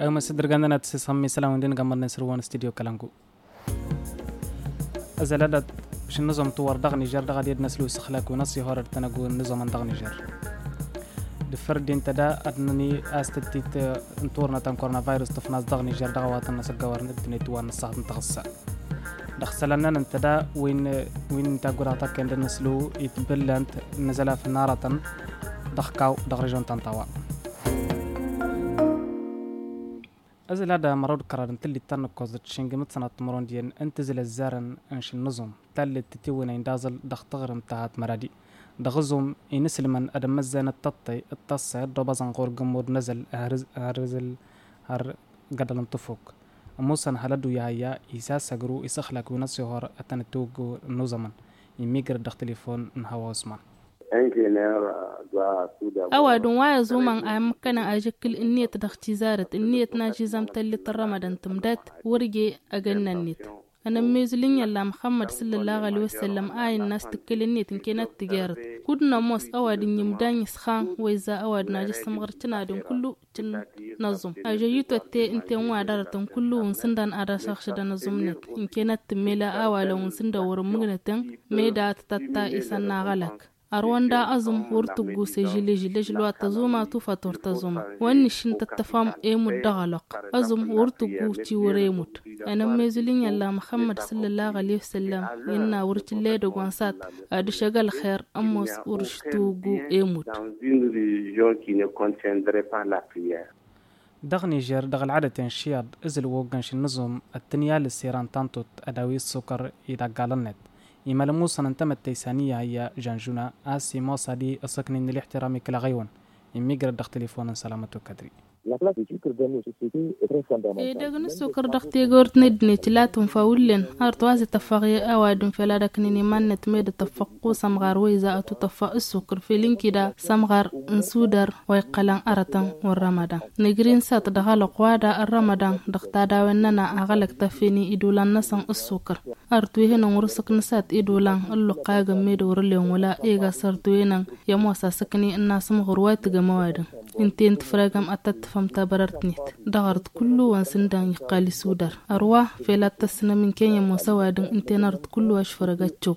أما سدرجانا تسمي سلام ودين قمر نسروان استديو كلامكو أزلادت باش النظام طور دغ نيجر دغ ديال نسلو سخلاك ونصي هور تنقو النظام دغ نيجر دفرد انت دا أدنني أستديت انطورنا تام كورونا فيروس تفناس دغ نيجر دغ واتن نسقور ندنيت وان الصحة نتغسى دخسلنا انت دا وين انت قراتك عند نسلو يتبلنت نزل في النارة دخكاو دغ رجون تنطوا أزل هذا مرود قرار انتلي تنقوزت شنجمت سنة مرون ديان انتزل الزارن انش النظم تالي تتيوين اندازل دختغر امتاعات مرادي دغزم ينسل من ادم مزان التطي التصي دوبازن غور قمود نزل هرزل هر قدل انتفوك موسى هلدو يهيا إساس سجرو إسخلك ونسيهور أتنتوجو النظما يميجر دخ تليفون نهوا عثمان أود واي زومان أمكن أجكل إني تدخل زارة إني تناجزم تلي رمضان تمدت ورجي أجنن النت أنا ميزلين يلا محمد صلى الله عليه وسلم الناس تكل النت إن كانت تجارة كودنا موس أود يمدان يسخان وإذا أود ناجس مغرتنا دون كله نظم أجيتو تي أنت وعدارة كله ونسندان أدا شخص دا نظمنت إن كانت تميلا أولا ونسندا ورمغنتن ميدا تتتا إسانا غلق أرواندا أزم ورتقو سجلي جلوة تزوما توفاتور تزوما وانشن تتفام ايمو الدغلق أزم ورتقو تيوريموت أنا ميزلين يلا محمد صلى الله عليه وسلم ينا ورتلي دوغوانسات أدشغل خير أموس ورشتوغو ايموت دغ نيجر دغ العادة شياد إزل ووغنش النظم التنيال السيران تانتوت أداوي السكر إذا قالنت إما لموسى ننتمت تيسانية هي جانجونا آسي موسى دي أسكنين الاحترامي كلا غيون يميقر دخ تليفون سلامتو كدري دغن السكر دختي غورت ندني تلاتم فاولن ارتواز تفاقي اوادن فلا دكنني من تميد تفقو سمغار ويزا تطفى السكر في لينكيدا سمغار انسودر ويقلان ارتن والرمضان نجرين سات دخل قوادا الرمضان دختا داوننا اغلق تفيني ادولان نسن السكر ارتوي هنا ورسك نسات ادولان اللقاغ ميد ورليون ولا ايغا سرتوينا يموسا سكني الناس مغروات جمواد انت فراغم اتت فمتا بررتنيت دغرت كله وانسندان يقالي سودر أرواح فلا تسنى من كينيا موسوادن انت نرد كله واش فرقات تشوف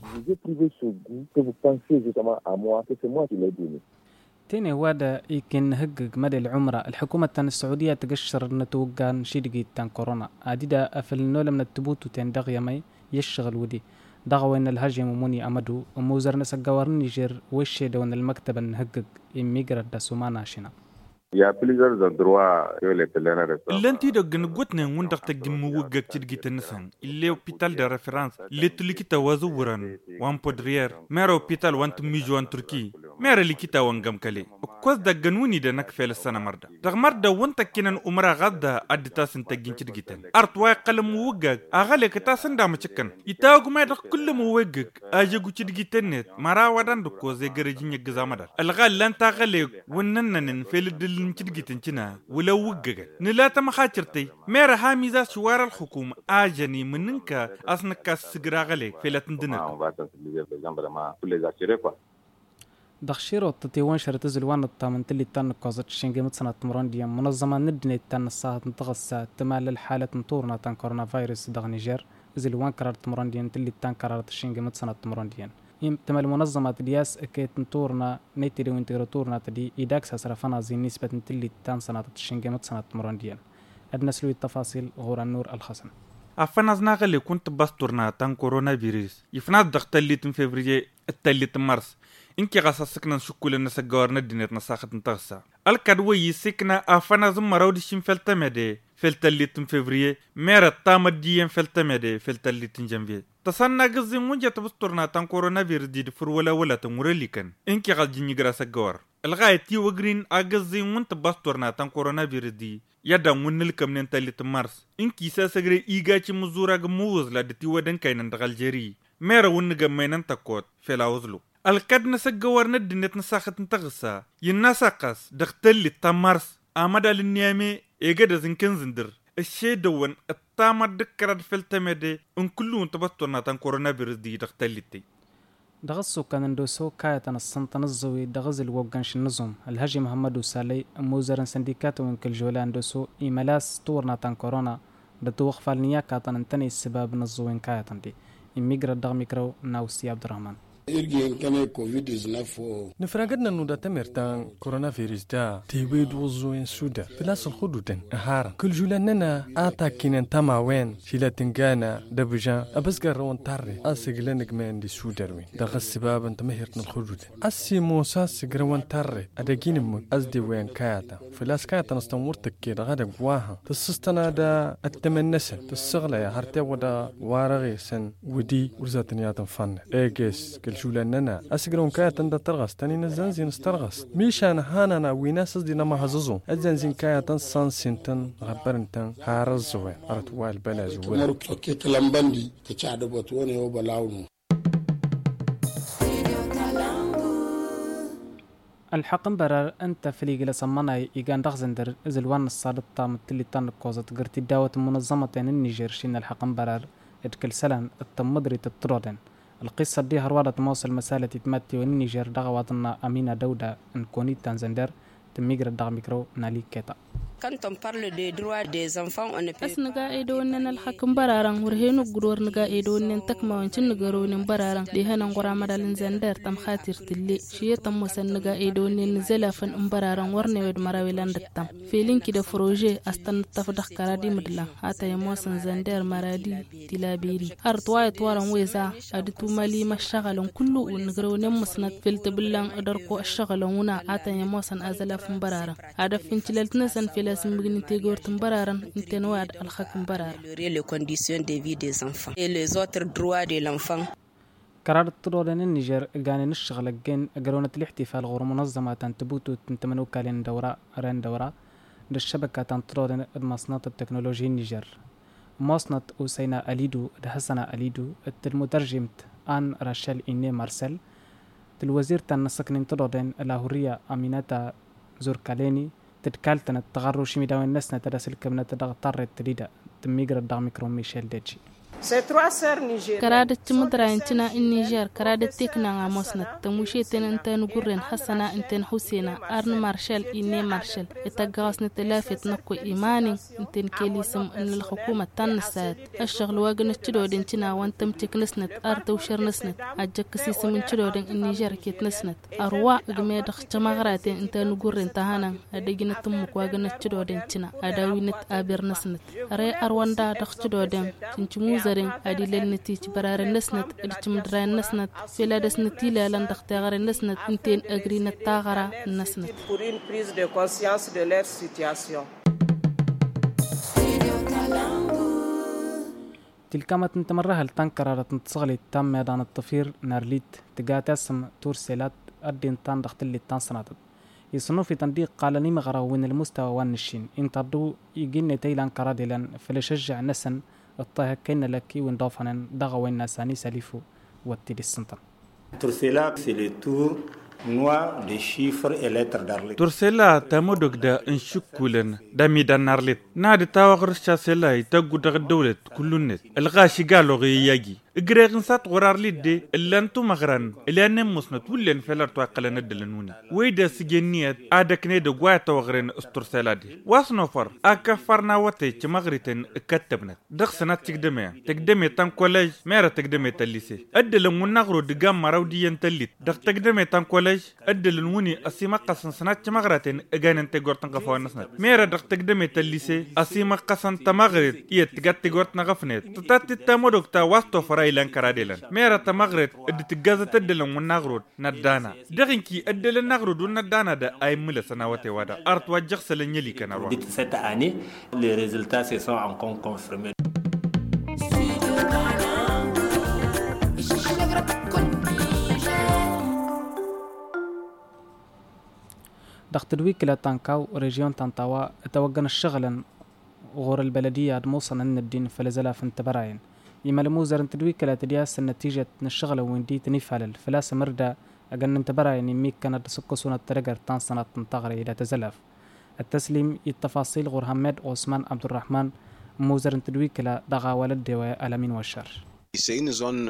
تاني وادا يمكن هجج مدى العمرة الحكومة السعودية تقشر نتوقع شيدقي تان كورونا عديدة أفل نولا من التبوت تان دغيا مي يشغل ودي دغوا إن الهجم موني أمدو وموزر نسجورن نيجر وش دون المكتب الهجج إميجر دسومانا شنا Il y a plusieurs endroits que les pèlerins restent. L'anti de Gungutne wundakta gimuwugak tidgit nasan. Il est hôpital de référence. L'étulikita wazuran. Wan podrier. Mère hôpital want mijo en Turquie. Mère likita wangam kale. Kwaz da ganwini da nakfel sana marda. Da marda wanta kinan umra gadda adita sintagin tidgitan. Artwa qalam wugak. Agale kata sanda machikan. Itaguma da kullu muwugak. Ajagu tidgitan net. Mara wadan do ko zegerejin yagzamada. Algal lan tagale wannannan fel نتجتنتنا ولو وججت نلاتا مخاطرتي مير حاميزا شوار الحكومة آجني مننك أصنك السجراغلي في لاتندنا دخشيرو تتيوان شرتزل وان الطامن تلي تان قازت شنجمت سنة مران ديا منظمة ندني تان الساعة نتغسى تمال الحالة نطورنا تان كورونا فيروس دغ نيجر زل وان قررت مران ديان تلي تان قررت شنجمت سنة مران ديان تمال منظمة دياس كيت نطورنا نيتري وانتغراتورنا تدي إيداكس سرفنا زي نسبة تلي تان سنة شنجمت سنة مران ديان أدنى سلوي التفاصيل غور النور الخصم أفنى زناغلي كنت بستورنا تان كورونا فيروس يفناد دخت اللي تم فبراير التالي تم مارس إنكي غاسا سكنا نشكول الناس جوارنا دينيت نساخة نتغسى الكدوي سكنا أفنى زم مراودي شين فلتمدي فلتالي تم فبراير ميرا تامديين فلتمدي فلتالي تم جنفي تصنع قصدي منجة بستورنا تان كورونا فيروس دي دفر ولا تمورلي كان إنكي غال جيني غراسا جوار الغاية تي وغرين أقصدي وانت بستورنا تان كورونا فيروس دي يدا ونلكم ننتالي تم مارس إنكي ساسغري إيغاتي مزورا غموز لدتي ودن كاينان دغال جيري ميرا ونغم مينان تاكوت فلا وزلو الكاد نسجور ندنت نساخت نتغسى ينساقس دختلي تمارس امدا للنيامي ايغدا زنكن زندر الشي دون التامر دكرد فلتمدي ان كلون تبطنا تان كورونا فيروس دي دختلتي دغسو كان ندوسو كايتن السنطن الزوي دغز الوقنش النظم الهجي محمد وسالي موزرن سنديكات وينكل جولان دوسو إيمالاس طورنا تان كورونا دتوخ فالنيا كاتن انتني السباب نزوين كايتن دي إميجرا دغ ميكرو ناوسي عبد الرحمن نفرقدنا انه دا تمرتان كورونا فيروس دا تيويد وزوين سودا فلاس الخدودن اهارا كل جولاننا اتا كينن تما وين شيلا تنقانا دبجا ابسقر روان تاري اسقلنك من دي سودروين دا غسباب انت مهرتنا الخدودن اسي موسى سقروان تاري اداكين مو ازدي وين كاتا فلاس كاتا نستمورتك كده غدا قواها تسستنا دا التمنسة تسغلا يا هرتي ودا وارغي سن ودي ورزاتنياتن فن ايجيس شولاننا اسقرون كايتن دا ترغس تاني نزنزين استرغس ميشان هانانا ويناس دينا ما هززون الزنزين كايتن سانسينتن غبرنتن هارزوين ارتوال بلاجوين مركي تلمبندي تشاد بوتوني وبلاونو الحقن برار انت فليق لسمانا يغان دغزندر ازلوان الصادق تام تلي تان كوزت غرتي داوت منظمة النيجر شين الحقن برار ادكل سلان التمدري تطردن القصة دي هروادة موصل مسالة تماتي والنيجر دغواتنا أمينة دودة انكوني تنزندر تميجر دغ ميكرو نالي كيتا. Quand on parle des droits des enfants, on ne peut pas. Naga edo nen alhakim bararan warhenu guror naga edo nen takma wancin nagaro nen bararan de hanan gora madalin zandar tam khatir tilli shiye tam musan naga edo nen zelafan bararan warne wed marawilan dattam filin ki de projet astan tafdah karadi madlan hata yamosan zandar maradi tilabiri artwa twaran weza aditu mali mashghalun kullu nagaro nen musnat filta billan adarko ashghalun una hata yamosan azalafan bararan hada fintilaltna san اسم بغنتي غورتم برارن انتنواد الحكم برار les conditions de vie des enfants et les autres droits de l'enfant. قرار الطرودن النيجر قاني نشغل جن قرونة الاحتفال غور منظمة تنتبوتو تنتمنو كالين دورة ران دورة للشبكة تنطرودن المصنات التكنولوجي النيجر مصنت أوسينا أليدو دهسنا أليدو المترجمت آن راشل إني مارسل الوزير تنسك ننطرودن الهورية أميناتا زوركاليني تتكالتنا التغرش ميداوين الناس نترسل كبنة تغطر التريدة تميقر الدغ ميكرو ميشيل ديجي كرادة مدرا انتنا النيجر كرادة تكنا غاموسنت تموشيتن انتن نقرن حسنا انتن حسينا ارن مارشال اني مارشال اتقاس نتلافت نقو ايماني انتن كيليسم ان الحكومة تنسات الشغل واغن اتشدود انتنا وانتم تكنسنت ارتو شرنسنت اجاك سيسم انتشدود النيجر كيت نسنت اروا اغميد اختماغراتين انتن نقرن تهانا ادقين تمك واغن اتشدود انتنا اداوينت ابير نسنت ري ارواندا دختشدودن تنشموز ادي لنتي برار النسنت ادتمدرا النسنت فيلادس نتيلا لندختغر النسنت انتين اغري نتاغرا النسنت pour une prise de conscience de leur situation. تلك ما تنتمرها التنكرة تنتصغلي تام ميدان الطفير نارليت تقاتسم تورسيلات الدين تان دخت اللي تنصناتت يصنو في تنديق قال نيم غراوين المستوى وانشين ان تردو يجين تيلان كراديلان فلشجع نسن الطه كين لكي وندوفنن دغوين ناساني ساليفو واتيدي السنتر تورسيلا c'est le tour noir des chiffres et lettres d'Arlit. تورسيلا تمودك دا انشكولن دامي دا نارلت نادي تاوغرشا سيلا يتقو دا الدولة كل النت الغاشي قالوا غياجي اقريغن سات غرار ليدي اللي انتو مغران اللي انم مسنت واللي انفلر تواقل ندلنوني ويدا سجنيات عادك نيدو قواتا وغرين استورسيلا دي واسنوفر اكفرنا واتي تمغريتن اكتبنت دخسنا تقدمي تان كوليج ميرا تقدمي تليسي ادلن ونغرو دقام مراوديين تليت دخ تقدمي تان كوليج ادلن وني اسيما قسن سنات تمغراتين اغانن تقورتن قفوان نسنت ميرا دخ تقدمي تليسي اسيما قسن تمغريت ايه تقات تقورتن غفنت تتاتي تامودوك تا واستوفر إلى كراديلان ميرا تمغرد ادتجازة تدلن ونغرود ندانا دغنكي ادلن نغرود وندانا دا اي مل سنوات وادا ارت وجخ سلنيلي كناروا Cette année, les résultats se sont encore confirmés. دخت الويكلة تانكاو ريجيون تانتاوا توجن الشغل غور البلدية موصن ان الدين فلزلا فانتبراين يما لموزر تدويكلة تدياس النتيجة الشغل وين دي تنفعل فلاس مردا أجن انتبراين يميك كانت سكسون الترجر تانسنة تنتغري إلى تزلف التسليم التفاصيل غور حماد عثمان عبد الرحمن موزر تدويكلة دغا ولد وألمين والشر C'est une zone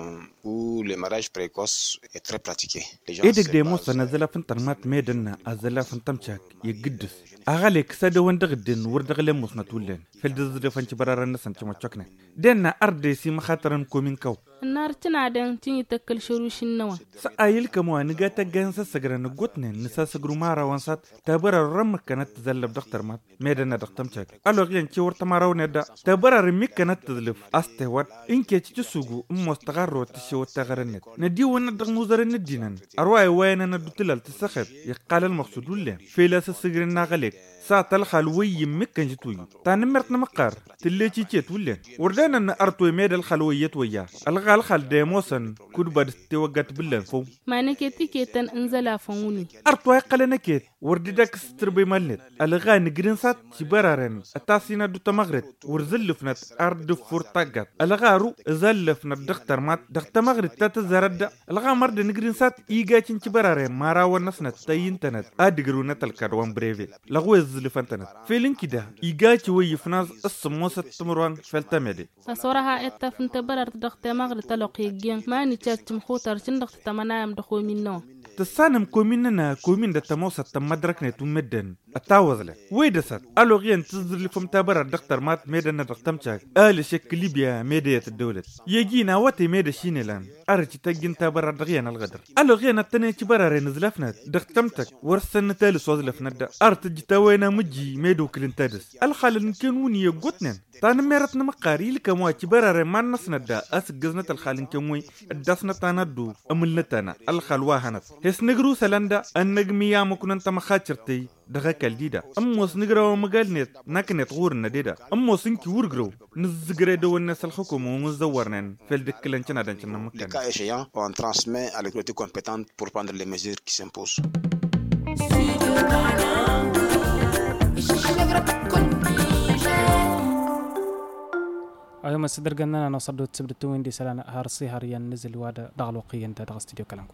où le mariage précoce est très pratiqué. إيدك دي موسى نزل فنترمات ميدنا أزلا فنتمشاك يقدس أغاليك سادة وندغدن وردغلي موسنا تولين فالدزر فانش برارا نسان شما تشوكنا دينا أردي سي مخاطرن كومين كو النار تنعدن تيني تكل شروش النوا سأيل كموا نقاتا جانسا سجرا نقوتنا نسا سجرو مارا وانسات تابرا الرمك كانت تزلب دكتور مات ميدنا دكتمشاك ألو غيان تشور تمارو ندا تابرا رميك كانت تزلب أستهوات إنكي تشسوغو مستغرو تشو تغرنت نديو وندغ موزرن الدينان أرواي وين ندوتلال تسخب يقال المقصود ولا فيلاس السجرين ناغليك ساعة الخلوي يمكن جتوي تانمرت نمقار تلاتي تيت ولا وردانا نأرتوي ميد الخلوية ويا الغا الخل ديموسن كود باد توقت بالله فو ما نكيتي كيتن انزلا فوني أرتوي قال نكيت ورددك ستربي مالت الغا نجرين سات شبارارن التاسينا دو تمغرت ورزلفنت أرد فورتاقات الغا رو زلفنت دختر مات دختر مغرت تاتزارد الغا مرد نجرين سات إيجاتين شبارارن مارا ونسنت تاينتنت أدقرو نتل كاروان بريفي لغوي زلفنتنت فيلين كده إيجاتي ويفناز السموسة تمروان فلتمدي أصورها إتا فنتبرر دختر مغرت تلقيجين ما نتشات مخوتر شندخت تمنايم دخوي منو تسانم كوميننا كومين دا تموسة تمدركنا تمدن التاوزلة ويدسات ألو غيان تزرلي فمتابرة دكتور مات ميدنا دكتمشاك آل شك ليبيا ميدية الدولة يجينا واتي ميدا شينيلان أرجي تجين تابرة دغيان الغدر ألو غيان التاني تبرة رينزلفنات دكتمتك ورسن تالس وزلفنات دا أرتجي تاوينا مجي ميدو كلنتادس الخال نكونوني يقوتنن تانا ميرتنا مقاري لكموا تبرة ريمان نسندا أسجزنة الخال نكموي الدسنة تانا دو أملتنا الخال واهنت هس نجرو سلندا النجمية مكنن تمخاتشرتي دغا كالديدا أموس نجرو مقالنت ناكنت غورنا ديدا أموس انكي ورقرو نزقري دو الناس الحكومة ومزدورنن فالدك لنشنا دنشنا مكان. Le cas échéant, on transmet à l'autorité compétente pour prendre les mesures qui s'imposent. أيوم السدر جننا نصدو تسبدتو ويندي سلانا هارسي هاريان نزل وادا دغلوقيا انت دغ استديو كلامكم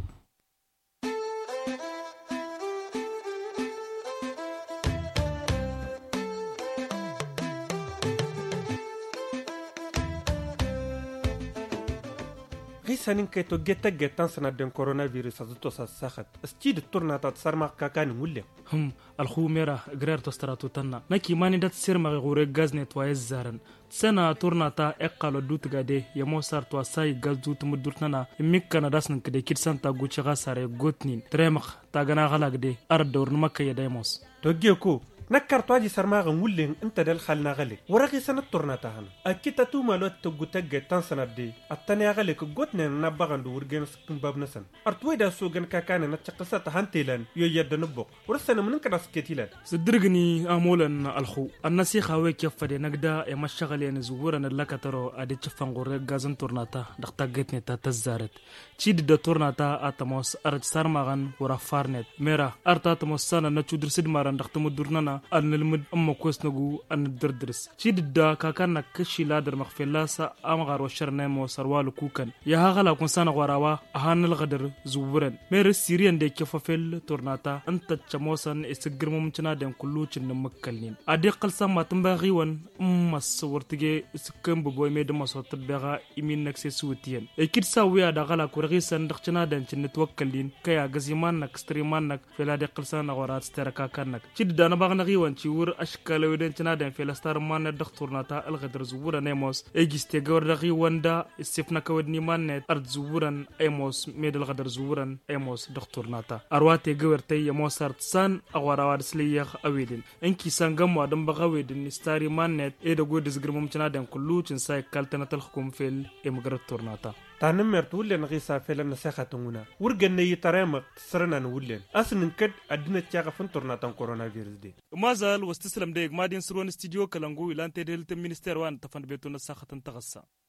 غيسانين كيتو جيتا تنسنا دين كورونا فيروس ازتو ساخت استيد التورنا تتصرمق كاكان ولي هم الخو ميرا غرير توستراتو تنا نكي ماني دات سيرما غوري غاز نتواي زارن سنة تورنا تا اقالو دوت غادي يمو سارتو ساي غاز دوت مدورتنا ميكنا داسن كدي كيرسان تا غوتشي غاساري غوتنين تريمخ تا غنا غلاغ دي اردور نمكا يدايموس توجيكو نكرتو اجي سرماغن ولين انت دل خلنا غلي ورغي سنة تورناتا هنا اكيتا تو مالوت تغوتاغ تنسنا دي التاني غلي كغوتن نباغن دو ورغن سكن باب نسن ارتوي دا سوغن كاكان نتشقسا هانتيلان يو يد نبوق ورسنا من كداس كيتيلان صدرغني امولن الخو النسيخه ويك فدي نغدا يا مشغلين زورن لكترو ادي تشفان غور غازن تورناتا دختاغتني تا تزارت تشيد دو تورناتا اتموس ارج سرماغن ورا فارنت ميرا ارتاتموس سنه نچودر سدمارن دختمدورنا أن المد أم كويس نجو أن الدردرس شيد دا كأنك كشي لادر مخفلاسة أمغار وشرنا موسروال كوكن يا هغلا كونسان غراوا أهان الغدر زورن مير السيريان دي كفافل تورناتا أنت تشموسن استجر ممتنا دم كلوش نمكلين أدي قلسا ما تنبغي ون الصور تجي سكن ببوي ميد ما صوت بغا إمين نكسي سوتين أكيد سويا دا غلا كورغيسن دختنا دم نتوكلين كيا جزيمان نك ستريمان نك فلا دي قلسا نغورات ستركا كانك شيد دا نبغى وانشي ور أشكال ودين تنادم في الأستار مان الدكتور نتا الغدر زورا نيموس إجست جور رغي وندا السفنا كودني مان أرد زورا إيموس ميد الغدر زورا إيموس دكتور نتا أرواتي جور تي يموس أرد سان أغوار وارسليخ أويدين إنكي سانغام وادم بغاويدين ستاري مان إيدا جود زغرمم تنادم كلو تنساي كالتنا الحكومة في الإمغراتور نتا تانمرت ولين غيسا فيلن نسختنا ورغن يترامق سرنا نولين أصلا كد أدنى تياغا فنتورنا كورونا فيروس دي ما زال واستسلم ديك مادين سروان استديو كلانغو إلان تدلت المينستير وان تفند بيتون الساخة تغسى